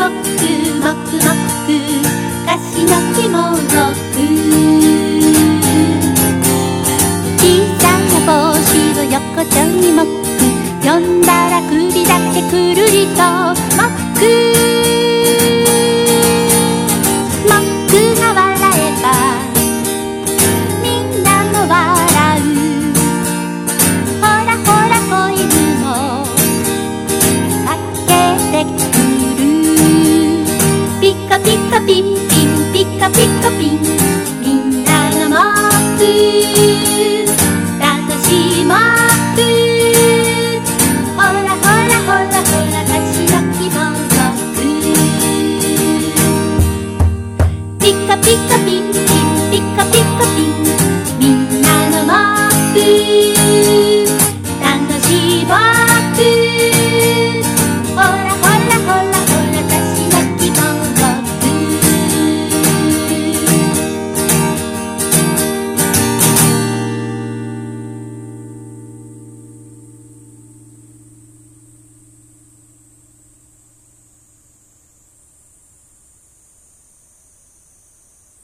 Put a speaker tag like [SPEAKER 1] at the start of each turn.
[SPEAKER 1] もくもくもくかしのきもろく小さな帽子を横丁にもく呼んだら首だけくるりともくもくが笑えばみんなも笑うほらほら子犬も駆けてくるピカピカピンピンピカピカピンみんなのもく楽しもくほらほらほらほらかしのきもろくピカピカピン